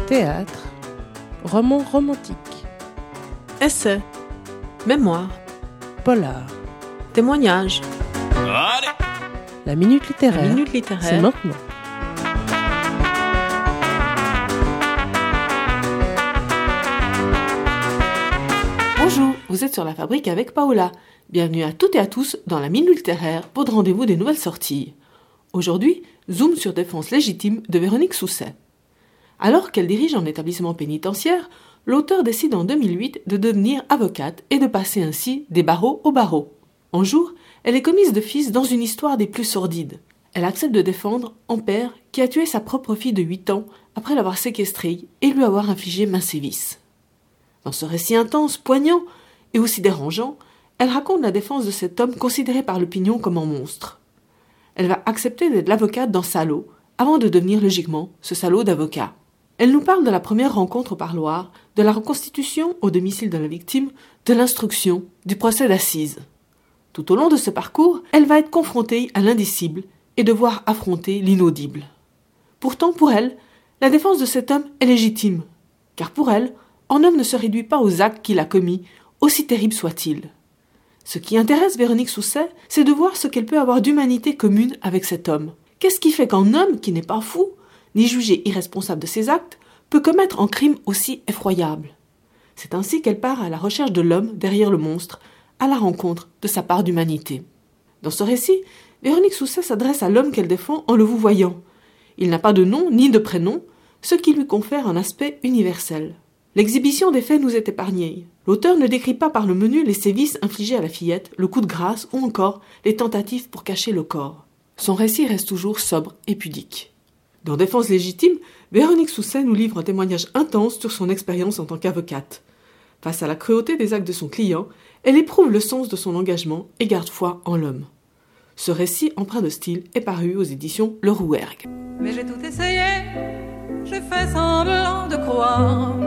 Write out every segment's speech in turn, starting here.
Théâtre, roman romantique, essai, mémoire, polar, témoignage. Allez. La minute littéraire, La minute littéraire. c'est maintenant. Bonjour, vous êtes sur La Fabrique avec Paola. Bienvenue à toutes et à tous dans la minute littéraire pour de rendez-vous des nouvelles sorties. Aujourd'hui, zoom sur Défense légitime de Véronique Sousset. Alors qu'elle dirige un établissement pénitentiaire, l'auteur décide en 2008 de devenir avocate et de passer ainsi des barreaux au barreau. Un jour, elle est commise d'office dans une histoire des plus sordides. Elle accepte de défendre un père qui a tué sa propre fille de 8 ans après l'avoir séquestrée et lui avoir infligé maints sévices. Dans ce récit intense, poignant et aussi dérangeant, elle raconte la défense de cet homme considéré par l'opinion comme un monstre. Elle va accepter d'être l'avocate d'un salaud avant de devenir logiquement ce salaud d'avocat. Elle nous parle de la première rencontre au parloir, de la reconstitution au domicile de la victime, de l'instruction, du procès d'assises. Tout au long de ce parcours, elle va être confrontée à l'indicible et devoir affronter l'inaudible. Pourtant, pour elle, la défense de cet homme est légitime, car pour elle, un homme ne se réduit pas aux actes qu'il a commis, aussi terribles soient-ils. Ce qui intéresse Véronique Sousset, c'est de voir ce qu'elle peut avoir d'humanité commune avec cet homme. Qu'est-ce qui fait qu'un homme qui n'est pas fou, ni jugé irresponsable de ses actes, peut commettre un crime aussi effroyable? C'est ainsi qu'elle part à la recherche de l'homme derrière le monstre, à la rencontre de sa part d'humanité. Dans ce récit, Véronique Sousset s'adresse à l'homme qu'elle défend en le vouvoyant. Il n'a pas de nom ni de prénom, ce qui lui confère un aspect universel. L'exhibition des faits nous est épargnée. L'auteur ne décrit pas par le menu les sévices infligés à la fillette, le coup de grâce ou encore les tentatives pour cacher le corps. Son récit reste toujours sobre et pudique. Dans Défense légitime, Véronique Sousset nous livre un témoignage intense sur son expérience en tant qu'avocate. Face à la cruauté des actes de son client, elle éprouve le sens de son engagement et garde foi en l'homme. Ce récit empreint de style est paru aux éditions Le Rouergue. Mais j'ai tout essayé, j'ai fait semblant de croire,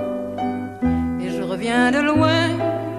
et je reviens de loin,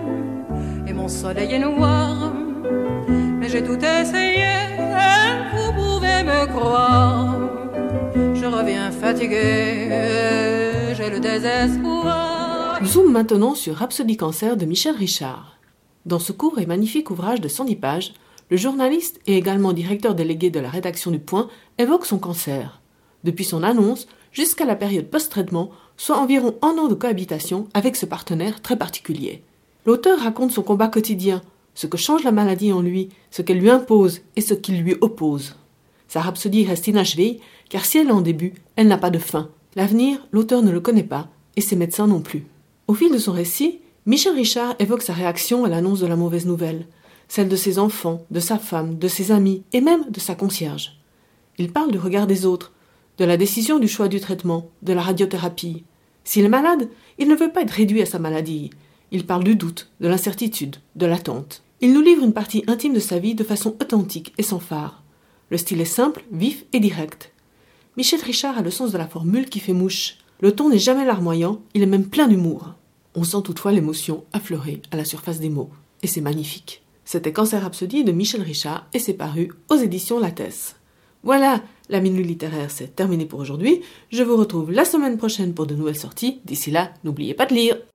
et mon soleil est noir. Mais j'ai tout essayé, vous pouvez me croire, je reviens fatigué, j'ai le désespoir. Zoom maintenant sur Rhapsodie Cancer de Michel Richard. Dans ce court et magnifique ouvrage de 110 pages, le journaliste et également directeur délégué de la rédaction du Point évoque son cancer. Depuis son annonce jusqu'à la période post-traitement, soit environ 1 an de cohabitation avec ce partenaire très particulier. L'auteur raconte son combat quotidien, ce que change la maladie en lui, ce qu'elle lui impose et ce qu'il lui oppose. Sa rhapsodie reste inachevée, car si elle est en début, elle n'a pas de fin. L'avenir, l'auteur ne le connaît pas, et ses médecins non plus. Au fil de son récit, Michel Richard évoque sa réaction à l'annonce de la mauvaise nouvelle, celle de ses enfants, de sa femme, de ses amis et même de sa concierge. Il parle du regard des autres, de la décision du choix du traitement, de la radiothérapie. S'il est malade, il ne veut pas être réduit à sa maladie. Il parle du doute, de l'incertitude, de l'attente. Il nous livre une partie intime de sa vie de façon authentique et sans fard. Le style est simple, vif et direct. Michel Richard a le sens de la formule qui fait mouche. Le ton n'est jamais larmoyant, il est même plein d'humour. On sent toutefois l'émotion affleurer à la surface des mots. Et c'est magnifique. C'était Cancer Rhapsodie de Michel Richard et c'est paru aux éditions Lattès. Voilà, la minute littéraire c'est terminé pour aujourd'hui. Je vous retrouve la semaine prochaine pour de nouvelles sorties. D'ici là, n'oubliez pas de lire.